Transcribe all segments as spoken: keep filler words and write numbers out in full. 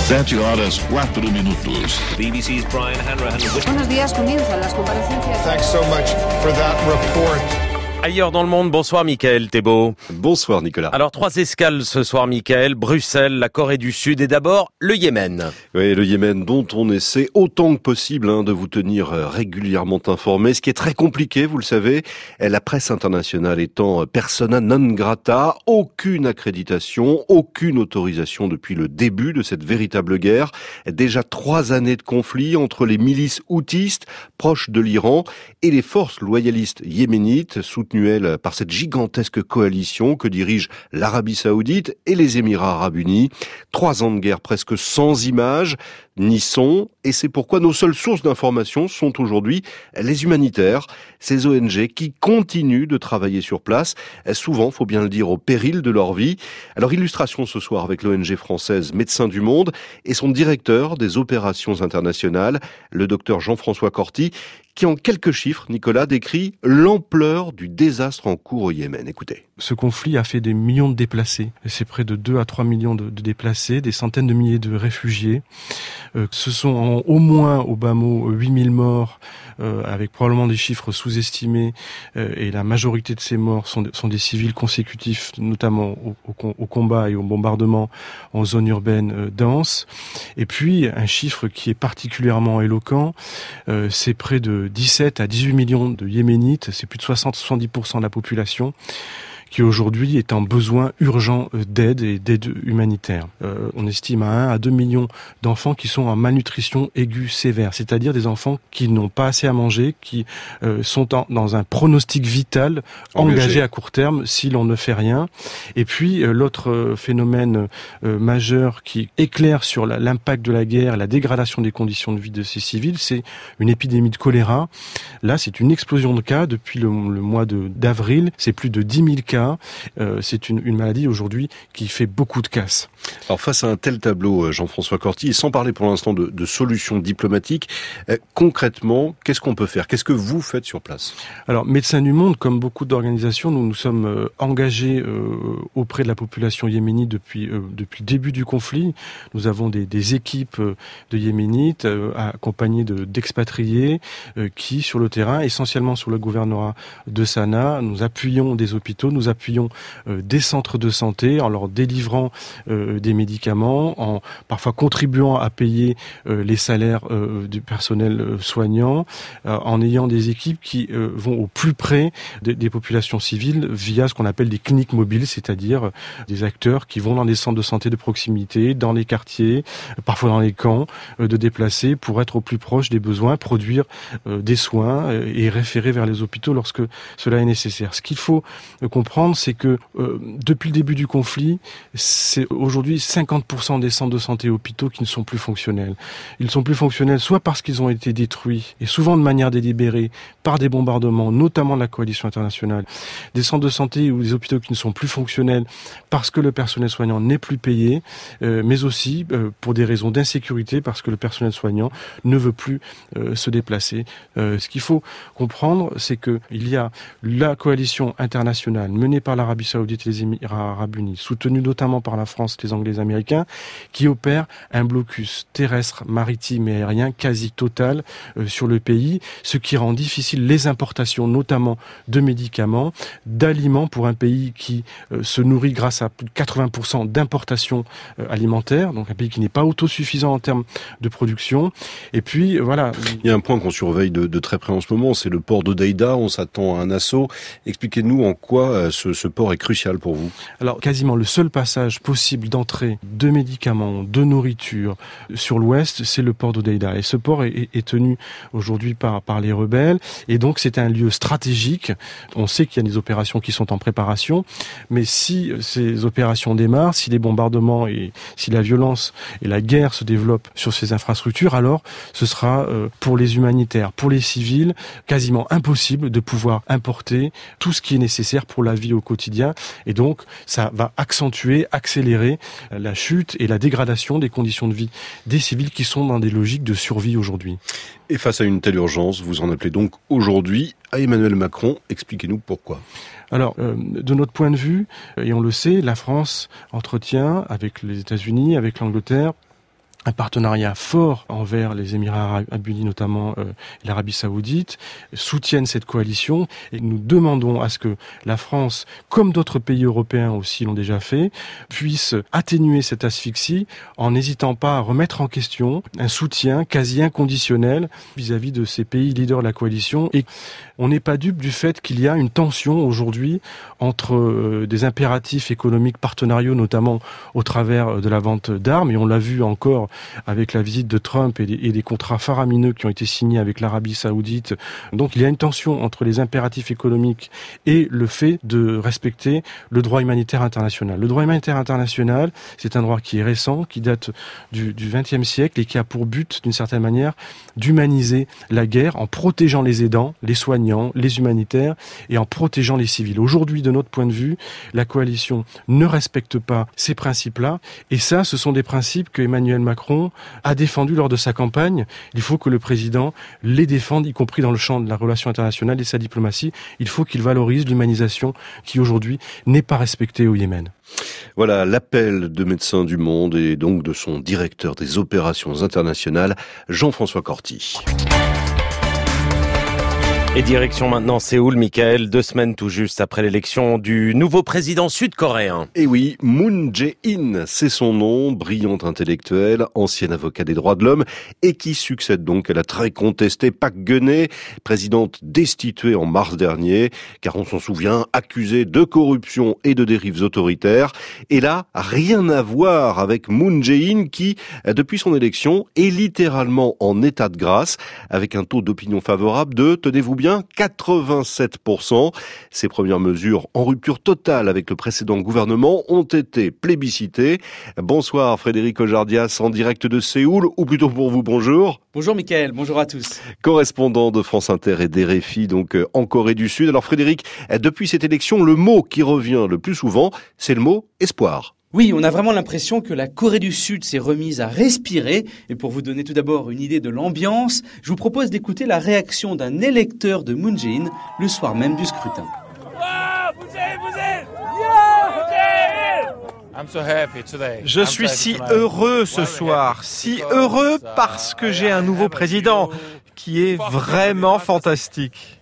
sete horas, quatro minutos. B B C's Brian Hanrahan. Buenos días, comienzan las comparecencias. Thanks so much for that report. Ailleurs dans le monde, bonsoir Mickaël Thébault. Bonsoir Nicolas. Alors trois escales ce soir Mickaël, Bruxelles, la Corée du Sud et d'abord le Yémen. Oui, le Yémen dont on essaie autant que possible hein, de vous tenir régulièrement informé. Ce qui est très compliqué, vous le savez, la presse internationale étant persona non grata, aucune accréditation, aucune autorisation depuis le début de cette véritable guerre. Déjà trois années de conflit entre les milices houthistes proches de l'Iran et les forces loyalistes yéménites soutenues elles par cette gigantesque coalition que dirigent l'Arabie Saoudite et les Émirats Arabes Unis. Trois ans de guerre presque sans images ni son, et c'est pourquoi nos seules sources d'information sont aujourd'hui les humanitaires, ces O N G qui continuent de travailler sur place, souvent, faut bien le dire, au péril de leur vie. Alors, illustration ce soir avec l'O N G française Médecins du Monde et son directeur des opérations internationales, le docteur Jean-François Corti, qui en quelques chiffres, Nicolas, décrit l'ampleur du désastre en cours au Yémen. Écoutez. Ce conflit a fait des millions de déplacés. C'est près de deux à trois millions de, de déplacés, des centaines de milliers de réfugiés. Euh, ce sont en, au moins, au bas mot, huit mille morts, euh, avec probablement des chiffres sous-estimés. Euh, et la majorité de ces morts sont, sont des civils consécutifs, notamment au, au, au combat et au bombardement en zone urbaine euh, dense. Et puis, un chiffre qui est particulièrement éloquent, euh, c'est près de dix-sept à dix-huit millions de Yéménites, c'est plus de soixante à soixante-dix pour cent de la population, qui aujourd'hui est en besoin urgent d'aide et d'aide humanitaire. Euh, on estime à un à deux millions d'enfants qui sont en malnutrition aiguë sévère, c'est-à-dire des enfants qui n'ont pas assez à manger, qui euh, sont en, dans un pronostic vital engagé. engagé à court terme si l'on ne fait rien. Et puis euh, l'autre euh, phénomène euh, majeur qui éclaire sur la, l'impact de la guerre, la dégradation des conditions de vie de ces civils, c'est une épidémie de choléra. Là, c'est une explosion de cas depuis le, le mois de, d'avril. C'est plus de dix mille cas. Euh, c'est une, une maladie aujourd'hui qui fait beaucoup de casse. Alors face à un tel tableau, Jean-François Corti, et sans parler pour l'instant de, de solutions diplomatiques, euh, concrètement, qu'est-ce qu'on peut faire ? Qu'est-ce que vous faites sur place ? Alors, Médecins du Monde, comme beaucoup d'organisations, nous nous sommes euh, engagés euh, auprès de la population yéménite depuis euh, depuis le début du conflit. Nous avons des, des équipes euh, de Yéménites euh, accompagnées de, d'expatriés euh, qui, sur le terrain, essentiellement sur le gouvernorat de Sanaa, nous appuyons des hôpitaux, nous appuyons euh, des centres de santé en leur délivrant euh, des médicaments, en parfois contribuant à payer euh, les salaires euh, du personnel euh, soignant, euh, en ayant des équipes qui euh, vont au plus près des, des populations civiles via ce qu'on appelle des cliniques mobiles, c'est-à-dire euh, des acteurs qui vont dans des centres de santé de proximité, dans les quartiers, euh, parfois dans les camps euh, de déplacés pour être au plus proche des besoins, produire euh, des soins euh, et référer vers les hôpitaux lorsque cela est nécessaire. Ce qu'il faut euh, comprendre, c'est que euh, depuis le début du conflit, c'est aujourd'hui cinquante pour cent des centres de santé et hôpitaux qui ne sont plus fonctionnels. Ils ne sont plus fonctionnels soit parce qu'ils ont été détruits, et souvent de manière délibérée, par des bombardements, notamment de la coalition internationale, des centres de santé ou des hôpitaux qui ne sont plus fonctionnels parce que le personnel soignant n'est plus payé, euh, mais aussi euh, pour des raisons d'insécurité, parce que le personnel soignant ne veut plus euh, se déplacer. Euh, ce qu'il faut comprendre, c'est que il y a la coalition internationale menée par l'Arabie Saoudite et les Émirats Arabes Unis, soutenue notamment par la France, les Anglais et les Américains, qui opèrent un blocus terrestre, maritime et aérien quasi total euh, sur le pays, ce qui rend difficile les importations, notamment de médicaments, d'aliments pour un pays qui euh, se nourrit grâce à plus de quatre-vingts pour cent d'importations euh, alimentaires, donc un pays qui n'est pas autosuffisant en termes de production. Et puis, euh, voilà. Il y a un point qu'on surveille de, de très près en ce moment, c'est le port d'Hodeïda. On s'attend à un assaut. Expliquez-nous en quoi euh, ce, ce port est crucial pour vous. Alors, quasiment le seul passage possible d'entrée de médicaments, de nourriture sur l'ouest, c'est le port d'Hodeïda. Et ce port est, est, est tenu aujourd'hui par, par les rebelles. Et donc, c'est un lieu stratégique. On sait qu'il y a des opérations qui sont en préparation. Mais si ces opérations démarrent, si les bombardements et si la violence et la guerre se développent sur ces infrastructures, alors ce sera euh, pour les humanitaires, pour les civils, quasiment impossible de pouvoir importer tout ce qui est nécessaire pour la vie au quotidien. Et donc, ça va accentuer, accélérer la chute et la dégradation des conditions de vie des civils qui sont dans des logiques de survie aujourd'hui. Et face à une telle urgence, vous en appelez donc aujourd'hui à Emmanuel Macron. Expliquez-nous pourquoi. Alors, euh, de notre point de vue, et on le sait, la France entretient avec les États-Unis, avec l'Angleterre, un partenariat fort envers les Émirats arabes unis, notamment euh, l'Arabie saoudite, soutiennent cette coalition et nous demandons à ce que la France, comme d'autres pays européens aussi l'ont déjà fait, puisse atténuer cette asphyxie en n'hésitant pas à remettre en question un soutien quasi inconditionnel vis-à-vis de ces pays leaders de la coalition. Et on n'est pas dupe du fait qu'il y a une tension aujourd'hui entre euh, des impératifs économiques partenariaux, notamment au travers de la vente d'armes, et on l'a vu encore avec la visite de Trump et des, et des contrats faramineux qui ont été signés avec l'Arabie saoudite. Donc il y a une tension entre les impératifs économiques et le fait de respecter le droit humanitaire international. Le droit humanitaire international, c'est un droit qui est récent, qui date du vingtième siècle et qui a pour but, d'une certaine manière, d'humaniser la guerre en protégeant les aidants, les soignants, les humanitaires et en protégeant les civils. Aujourd'hui, de notre point de vue, la coalition ne respecte pas ces principes-là et ça, ce sont des principes que Emmanuel Macron a défendus lors de sa campagne. Il faut que le président les défende, y compris dans le champ de la relation internationale et sa diplomatie. Il faut qu'il valorise l'humanisation qui aujourd'hui n'est pas respectée au Yémen. Voilà l'appel de Médecins du Monde et donc de son directeur des opérations internationales, Jean-François Corti. Et direction maintenant Séoul, Michael, deux semaines tout juste après l'élection du nouveau président sud-coréen. Et oui, Moon Jae-in, c'est son nom, brillant intellectuel, ancien avocat des droits de l'homme, et qui succède donc à la très contestée Park Geun-hye, présidente destituée en mars dernier, car on s'en souvient, accusée de corruption et de dérives autoritaires. Et là, rien à voir avec Moon Jae-in qui, depuis son élection, est littéralement en état de grâce, avec un taux d'opinion favorable de, tenez-vous bien, quatre-vingt-sept pour cent. Ces premières mesures en rupture totale avec le précédent gouvernement ont été plébiscitées. Bonsoir Frédéric Ojardias en direct de Séoul, ou plutôt pour vous, bonjour. Bonjour Mickaël, bonjour à tous. Correspondant de France Inter et d'R F I, donc en Corée du Sud. Alors Frédéric, depuis cette élection, le mot qui revient le plus souvent, c'est le mot espoir. Oui, on a vraiment l'impression que la Corée du Sud s'est remise à respirer. Et pour vous donner tout d'abord une idée de l'ambiance, je vous propose d'écouter la réaction d'un électeur de Moon Jae-in le soir même du scrutin. Je suis si heureux ce soir, si heureux parce que j'ai un nouveau président qui est vraiment fantastique.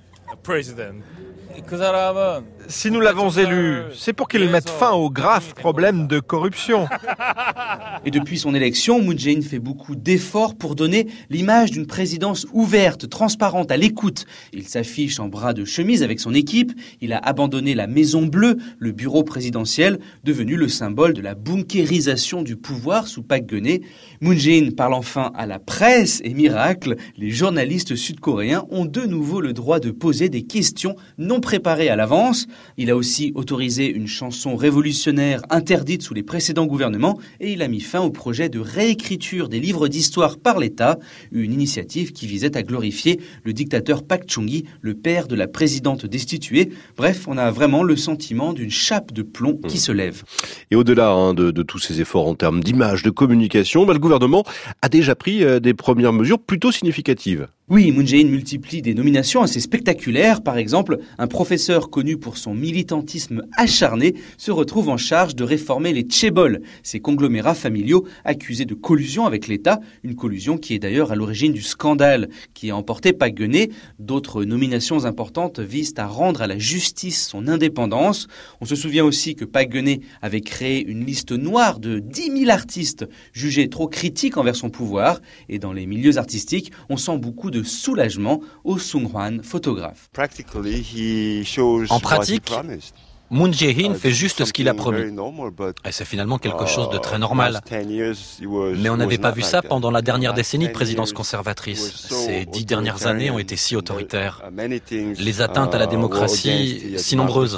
Si nous l'avons élu, c'est pour qu'il mette fin aux graves problèmes de corruption. Et depuis son élection, Moon Jae-in fait beaucoup d'efforts pour donner l'image d'une présidence ouverte, transparente, à l'écoute. Il s'affiche en bras de chemise avec son équipe. Il a abandonné la Maison Bleue, le bureau présidentiel, devenu le symbole de la bunkérisation du pouvoir sous Park Geun-hye. Moon Jae-in parle enfin à la presse et miracle, les journalistes sud-coréens ont de nouveau le droit de poser des questions non préparées à l'avance. Il a aussi autorisé une chanson révolutionnaire interdite sous les précédents gouvernements et il a mis fin au projet de réécriture des livres d'histoire par l'État, une initiative qui visait à glorifier le dictateur Park Chung-hee, le père de la présidente destituée. Bref, on a vraiment le sentiment d'une chape de plomb qui se lève. Et au-delà hein, de, de tous ces efforts en termes d'image, de communication, bah, le gouvernement a déjà pris euh, des premières mesures plutôt significatives. Oui, Moon Jae-in multiplie des nominations assez spectaculaires. Par exemple, un professeur connu pour son militantisme acharné se retrouve en charge de réformer les chaebol, ces conglomérats familiaux accusés de collusion avec l'État, une collusion qui est d'ailleurs à l'origine du scandale qui a emporté Park Geun-hye. D'autres nominations importantes visent à rendre à la justice son indépendance. On se souvient aussi que Park Geun-hye avait créé une liste noire de dix mille artistes jugés trop critiques envers son pouvoir. Et dans les milieux artistiques, on sent beaucoup de de soulagement au Sung-hwan, photographe. En pratique, Moon Jae-in fait juste ce qu'il a promis. Et c'est finalement quelque chose de très normal. Mais on n'avait pas vu ça pendant la dernière décennie de présidence conservatrice. Ces dix dernières années ont été si autoritaires. Les atteintes à la démocratie, si nombreuses.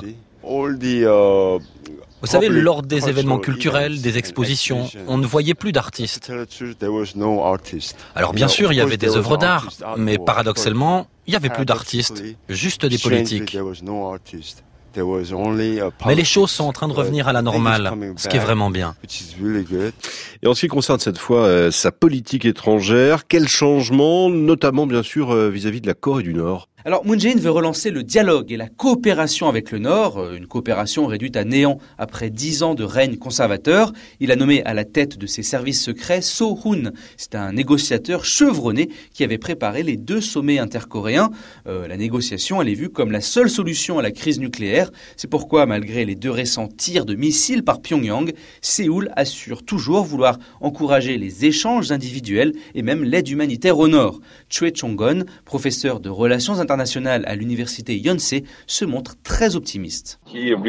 Vous savez, lors des événements culturels, des expositions, on ne voyait plus d'artistes. Alors bien sûr, il y avait des œuvres d'art, mais paradoxalement, il n'y avait plus d'artistes, juste des politiques. Mais les choses sont en train de revenir à la normale, ce qui est vraiment bien. Et en ce qui concerne cette fois euh, sa politique étrangère, quel changement, notamment bien sûr euh, vis-à-vis de la Corée du Nord ? Alors Moon Jae-in veut relancer le dialogue et la coopération avec le Nord, une coopération réduite à néant après dix ans de règne conservateur. Il a nommé à la tête de ses services secrets So Hoon. C'est un négociateur chevronné qui avait préparé les deux sommets intercoréens. Euh, la négociation, elle est vue comme la seule solution à la crise nucléaire. C'est pourquoi, malgré les deux récents tirs de missiles par Pyongyang, Séoul assure toujours vouloir encourager les échanges individuels et même l'aide humanitaire au Nord. Choi Chong-gon, professeur de relations internationales à l'université Yonsei, se montre très optimiste.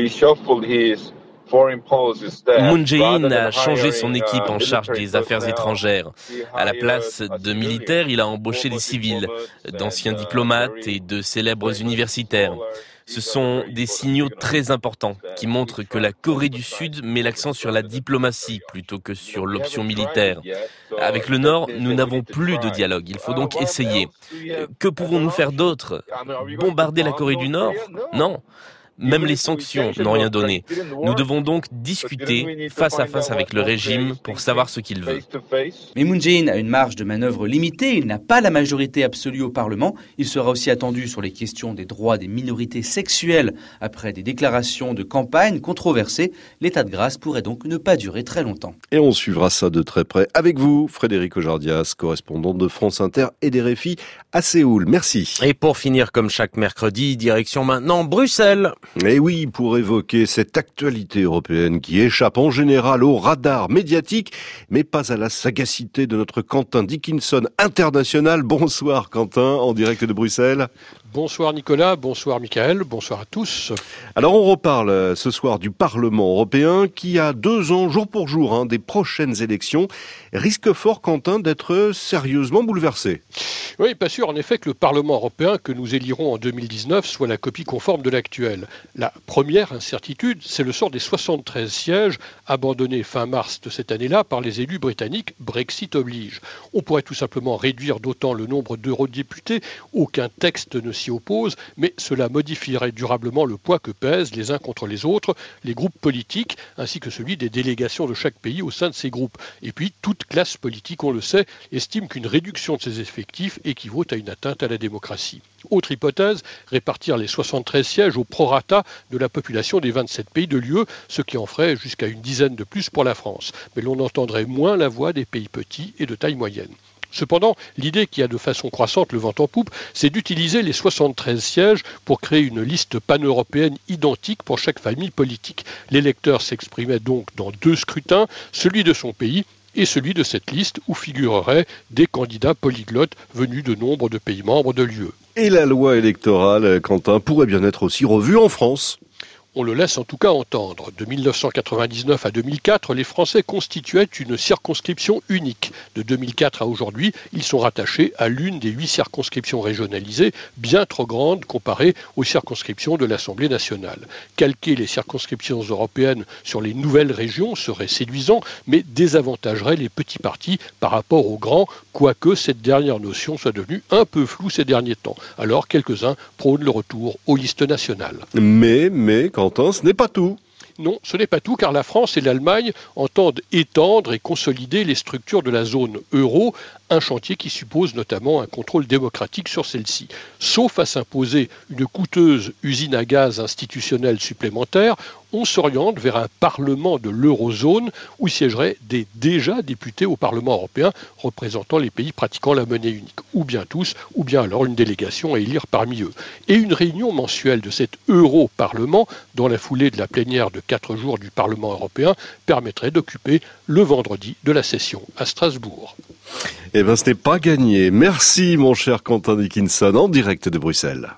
Moon Jae-in a changé son équipe en charge des affaires étrangères. À la place de militaires, il a embauché des civils, d'anciens diplomates et de célèbres universitaires. Ce sont des signaux très importants qui montrent que la Corée du Sud met l'accent sur la diplomatie plutôt que sur l'option militaire. Avec le Nord, nous n'avons plus de dialogue. Il faut donc essayer. Que pouvons-nous faire d'autre ? Bombarder la Corée du Nord ? Non. Même les sanctions n'ont rien donné. Nous devons donc discuter face à face avec le régime pour savoir ce qu'il veut. Mais Moon Jae-in a une marge de manœuvre limitée. Il n'a pas la majorité absolue au Parlement. Il sera aussi attendu sur les questions des droits des minorités sexuelles. Après des déclarations de campagne controversées, l'état de grâce pourrait donc ne pas durer très longtemps. Et on suivra ça de très près avec vous, Frédéric Ojardias, correspondant de France Inter et des R F I à Séoul. Merci. Et pour finir, comme chaque mercredi, direction maintenant Bruxelles. Et oui, pour évoquer cette actualité européenne qui échappe en général au radar médiatique, mais pas à la sagacité de notre Quentin Dickinson international. Bonsoir Quentin, en direct de Bruxelles. Bonsoir Nicolas, bonsoir Michael, bonsoir à tous. Alors on reparle ce soir du Parlement européen qui a deux ans, jour pour jour, hein, des prochaines élections. Risque fort, Quentin, d'être sérieusement bouleversé. Oui, pas sûr en effet que le Parlement européen que nous élirons en deux mille dix-neuf soit la copie conforme de l'actuel. La première incertitude, c'est le sort des soixante-treize sièges abandonnés fin mars de cette année-là par les élus britanniques, Brexit oblige. On pourrait tout simplement réduire d'autant le nombre d'eurodéputés, aucun texte ne s'y oppose, mais cela modifierait durablement le poids que pèsent les uns contre les autres les groupes politiques, ainsi que celui des délégations de chaque pays au sein de ces groupes. Et puis, toute classe politique, on le sait, estime qu'une réduction de ses effectifs équivaut à une atteinte à la démocratie. Autre hypothèse, répartir les soixante-treize sièges au prorata de la population des vingt-sept pays de l'U E, ce qui en ferait jusqu'à une dizaine de plus pour la France. Mais l'on entendrait moins la voix des pays petits et de taille moyenne. Cependant, l'idée qui a de façon croissante le vent en poupe, c'est d'utiliser les soixante-treize sièges pour créer une liste pan-européenne identique pour chaque famille politique. L'électeur s'exprimait donc dans deux scrutins, celui de son pays et celui de cette liste où figureraient des candidats polyglottes venus de nombre de pays membres de l'U E. Et la loi électorale, Quentin, pourrait bien être aussi revue en France ? On le laisse en tout cas entendre. De mille neuf cent quatre-vingt-dix-neuf à deux mille quatre, les Français constituaient une circonscription unique. De deux mille quatre à aujourd'hui, ils sont rattachés à l'une des huit circonscriptions régionalisées, bien trop grandes comparées aux circonscriptions de l'Assemblée nationale. Calquer les circonscriptions européennes sur les nouvelles régions serait séduisant, mais désavantagerait les petits partis par rapport aux grands, quoique cette dernière notion soit devenue un peu floue ces derniers temps. Alors quelques-uns prônent le retour aux listes nationales. Mais, mais, Quentin, ce n'est pas tout. Non, ce n'est pas tout, car la France et l'Allemagne entendent étendre et consolider les structures de la zone euro, un chantier qui suppose notamment un contrôle démocratique sur celle-ci. Sauf à s'imposer une coûteuse usine à gaz institutionnelle supplémentaire, on s'oriente vers un parlement de l'eurozone où siégeraient des déjà députés au Parlement européen représentant les pays pratiquant la monnaie unique, ou bien tous, ou bien alors une délégation à élire parmi eux. Et une réunion mensuelle de cet Euro-Parlement, dans la foulée de la plénière de quatre jours du Parlement européen, permettrait d'occuper le vendredi de la session à Strasbourg. Eh bien, ce n'est pas gagné. Merci, mon cher Quentin Dickinson, en direct de Bruxelles.